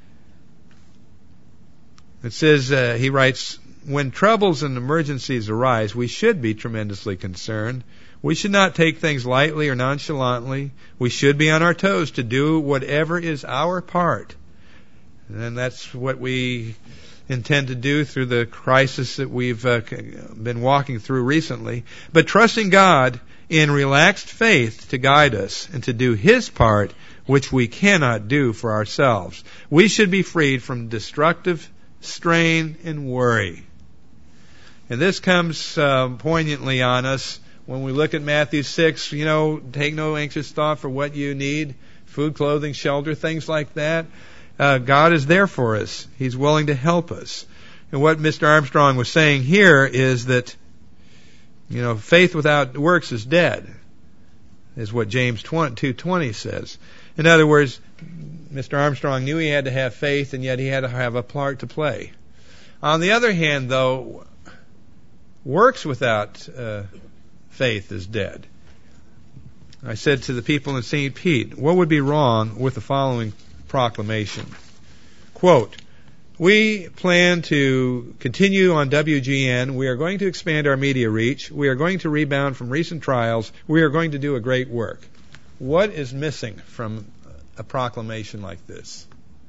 It says, uh, he writes, when troubles and emergencies arise, we should be tremendously concerned. We should not take things lightly or nonchalantly. We should be on our toes to do whatever is our part. And that's what we intend to do through the crisis that we've uh, been walking through recently. But trusting God in relaxed faith to guide us and to do His part, which we cannot do for ourselves. We should be freed from destructive strain and worry. And this comes uh, poignantly on us when we look at Matthew six, you know, take no anxious thought for what you need, food, clothing, shelter, things like that. Uh, God is there for us. He's willing to help us. And what Mister Armstrong was saying here is that, you know, faith without works is dead, is what James two twenty says. In other words, Mister Armstrong knew he had to have faith, and yet he had to have a part to play. On the other hand, though, works without uh, faith is dead. I said to the people in Saint Pete, what would be wrong with the following proclamation? Quote, we plan to continue on W G N. We are going to expand our media reach. We are going to rebound from recent trials. We are going to do a great work. What is missing from a proclamation like this?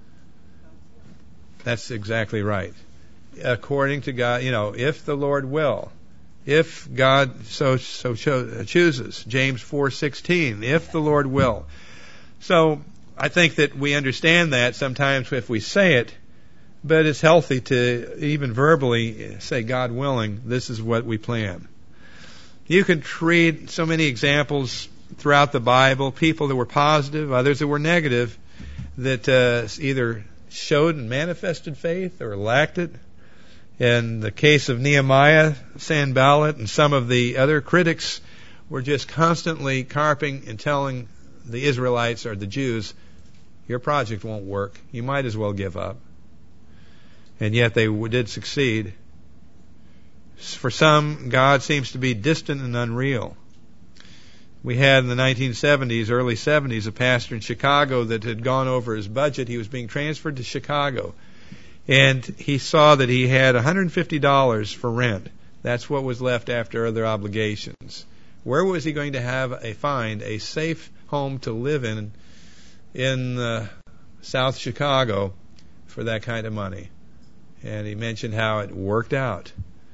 That's exactly right. According to God, you know, if the Lord will, if God so so cho- chooses, James four sixteen, if the Lord will. So I think that we understand that sometimes if we say it, but it's healthy to even verbally say, God willing, this is what we plan. You can read so many examples throughout the Bible, people that were positive, others that were negative, that uh, either showed and manifested faith or lacked it. In the case of Nehemiah, Sanballat, and some of the other critics were just constantly carping and telling the Israelites or the Jews, your project won't work. You might as well give up. And yet they did succeed. For some, God seems to be distant and unreal. We had in the nineteen seventies, early seventies, a pastor in Chicago that had gone over his budget. He was being transferred to Chicago. And he saw that he had one hundred fifty dollars for rent. That's what was left after other obligations. Where was he going to have a find a safe home to live in in uh, South Chicago for that kind of money? And he mentioned how it worked out.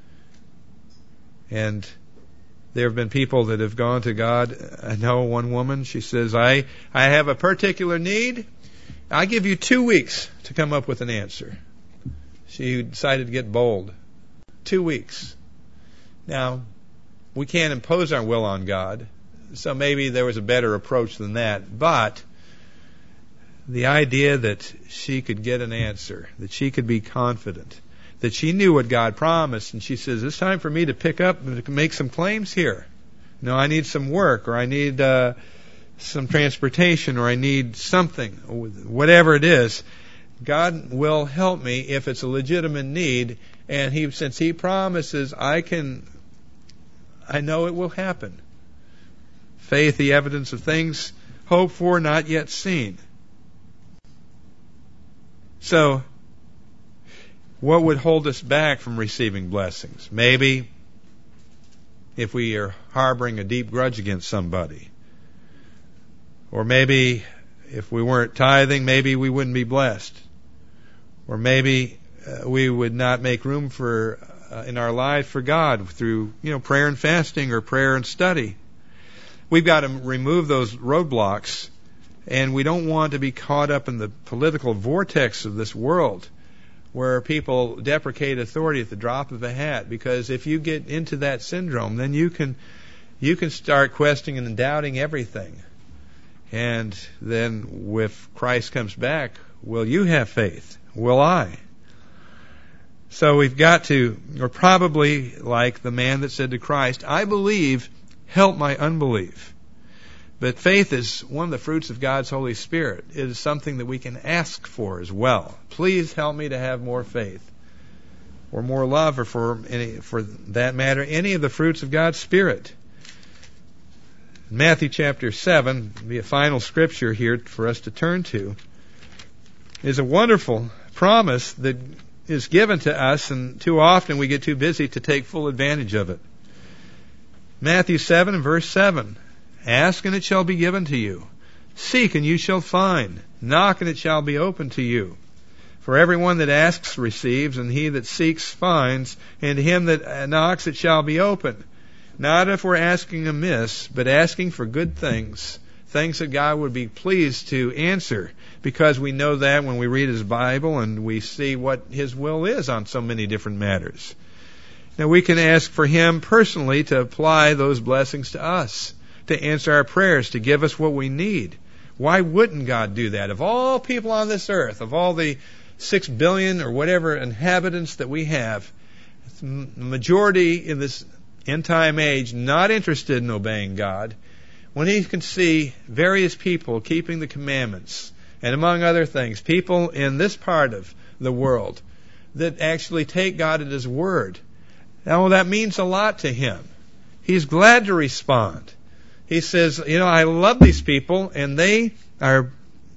And there have been people that have gone to God. I know one woman, she says, I, I have a particular need. I give you two weeks to come up with an answer. She decided to get bold. Two weeks. Now, we can't impose our will on God, so maybe there was a better approach than that. But the idea that she could get an answer, that she could be confident, that she knew what God promised, and she says, it's time for me to pick up and make some claims here. No, I need some work, or I need uh, some transportation, or I need something, whatever it is. God will help me if it's a legitimate need, and he, since He promises, I can, I know it will happen. Faith, the evidence of things hoped for, not yet seen. So, what would hold us back from receiving blessings? Maybe if we are harboring a deep grudge against somebody. Or maybe if we weren't tithing, maybe we wouldn't be blessed. Or maybe uh, we would not make room for uh, in our life for God through, you know, prayer and fasting or prayer and study. We've got to remove those roadblocks, and we don't want to be caught up in the political vortex of this world where people deprecate authority at the drop of a hat. Because if you get into that syndrome, then you can you can start questioning and doubting everything. And then if Christ comes back, will you have faith? Will I? So we've got to, or probably like the man that said to Christ, I believe, help my unbelief. But faith is one of the fruits of God's Holy Spirit. It is something that we can ask for as well. Please help me to have more faith, or more love, or for any, for that matter, any of the fruits of God's Spirit. Matthew chapter seven, the final scripture here for us to turn to, is a wonderful promise that is given to us, and too often we get too busy to take full advantage of it. Matthew seven and verse seven. Ask and it shall be given to you. Seek and you shall find. Knock and it shall be opened to you. For everyone that asks receives, and he that seeks finds, and to him that knocks it shall be opened. Not if we're asking amiss, but asking for good things, things that God would be pleased to answer, because we know that when we read His Bible and we see what His will is on so many different matters. Now we can ask for Him personally to apply those blessings to us, to answer our prayers, to give us what we need. Why wouldn't God do that? Of all people on this earth, of all the six billion or whatever inhabitants that we have, the majority in this end time age not interested in obeying God, when He can see various people keeping the commandments, and among other things, people in this part of the world that actually take God at His word, now that means a lot to Him. He's glad to respond. He says, you know, I love these people, and they are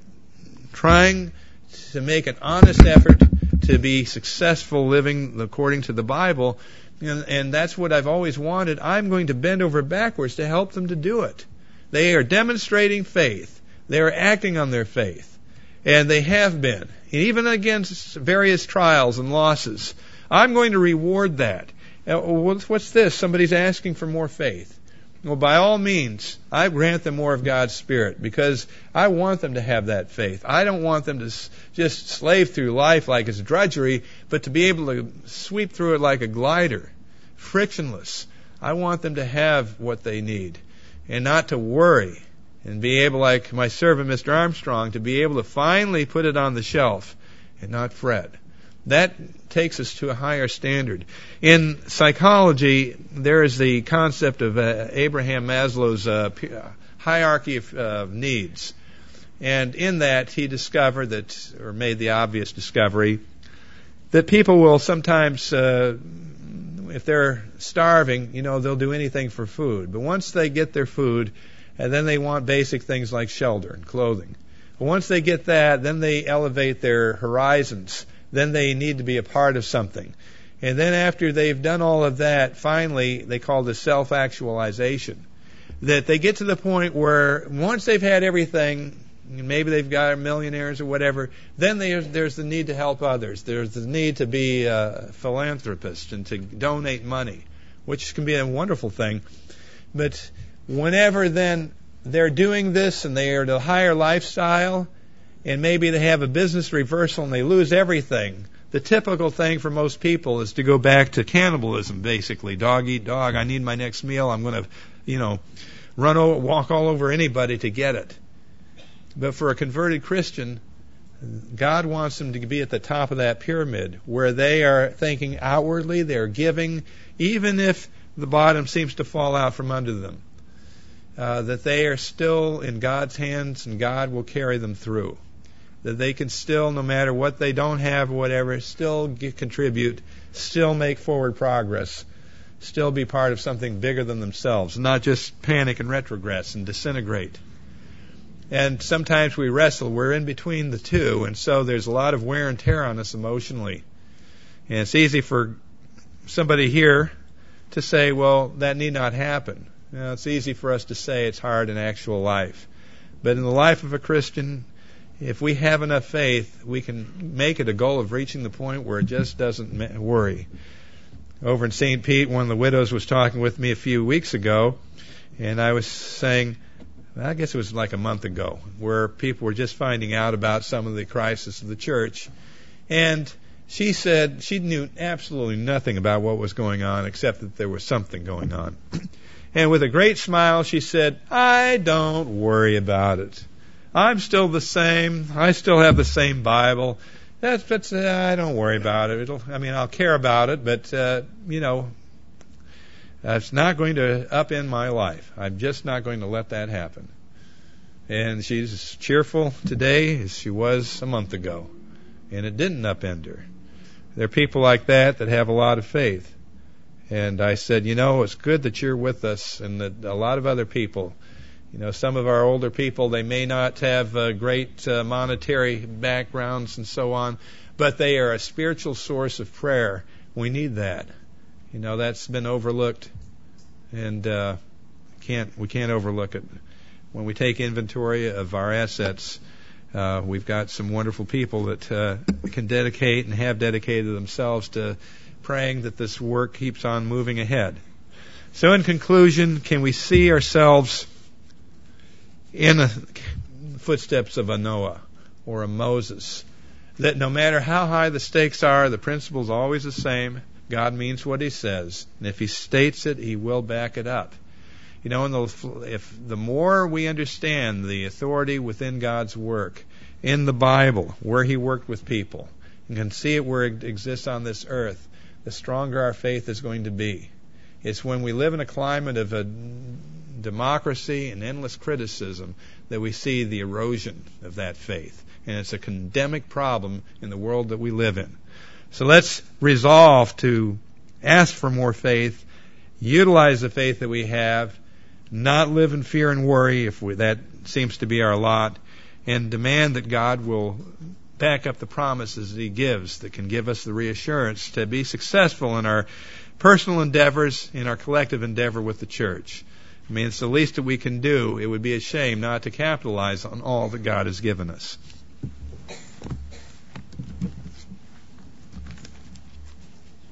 trying to make an honest effort to be successful living according to the Bible, and, and that's what I've always wanted. I'm going to bend over backwards to help them to do it. They are demonstrating faith. They are acting on their faith, and they have been, and even against various trials and losses. I'm going to reward that. What's this? Somebody's asking for more faith. Well, by all means, I grant them more of God's Spirit, because I want them to have that faith. I don't want them to just slave through life like it's drudgery, but to be able to sweep through it like a glider, frictionless. I want them to have what they need and not to worry, and be able, like my servant Mister Armstrong, to be able to finally put it on the shelf and not fret. That takes us to a higher standard. In psychology, there is the concept of uh, Abraham Maslow's uh, hierarchy of uh, needs. And in that, he discovered that, or made the obvious discovery, that people will sometimes, uh, if they're starving, you know, they'll do anything for food. But once they get their food, and then they want basic things like shelter and clothing. But once they get that, then they elevate their horizons. Then they need to be a part of something. And then after they've done all of that, finally, they call this self-actualization. That they get to the point where once they've had everything, maybe they've got millionaires or whatever, then there's, there's the need to help others. There's the need to be a philanthropist and to donate money, which can be a wonderful thing. But whenever then they're doing this and they are the higher lifestyle, and maybe they have a business reversal and they lose everything, the typical thing for most people is to go back to cannibalism, basically. Dog eat dog. I need my next meal. I'm going to, you know, run over, walk all over anybody to get it. But for a converted Christian, God wants them to be at the top of that pyramid, where they are thinking outwardly, they're giving, even if the bottom seems to fall out from under them. Uh, that they are still in God's hands and God will carry them through. That they can still, no matter what they don't have or whatever, still get, contribute, still make forward progress, still be part of something bigger than themselves, not just panic and retrogress and disintegrate. And sometimes we wrestle. We're in between the two, and so there's a lot of wear and tear on us emotionally. And it's easy for somebody here to say, well, that need not happen. You know, it's easy for us to say it's hard in actual life. But in the life of a Christian, if we have enough faith, we can make it a goal of reaching the point where it just doesn't worry. Over in Saint Pete, one of the widows was talking with me a few weeks ago, and I was saying, I guess it was like a month ago, where people were just finding out about some of the crisis of the church. And she said she knew absolutely nothing about what was going on, except that there was something going on. And with a great smile, she said, I don't worry about it. I'm still the same. I still have the same Bible. That's, that's uh, I don't worry about it. It'll, I mean, I'll care about it, but, uh, you know, that's not going to upend my life. I'm just not going to let that happen. And she's as cheerful today as she was a month ago. And it didn't upend her. There are people like that that have a lot of faith. And I said, you know, it's good that you're with us and that a lot of other people, you know, some of our older people, they may not have uh, great uh, monetary backgrounds and so on, but they are a spiritual source of prayer. We need that. You know, that's been overlooked, and uh, can't we can't overlook it. When we take inventory of our assets, uh, we've got some wonderful people that uh, can dedicate and have dedicated themselves to praying that this work keeps on moving ahead. So in conclusion, can we see ourselves in the footsteps of a Noah or a Moses? That no matter how high the stakes are, the principle is always the same. God means what he says. And if he states it, he will back it up. You know, in the, if the more we understand the authority within God's work in the Bible, where he worked with people, and can see it where it exists on this earth, the stronger our faith is going to be. It's when we live in a climate of a democracy and endless criticism that we see the erosion of that faith. And it's a condemic problem in the world that we live in. So let's resolve to ask for more faith, utilize the faith that we have, not live in fear and worry if we, that seems to be our lot, and demand that God will back up the promises that he gives that can give us the reassurance to be successful in our personal endeavors, in our collective endeavor with the church. I mean, it's the least that we can do. It would be a shame not to capitalize on all that God has given us.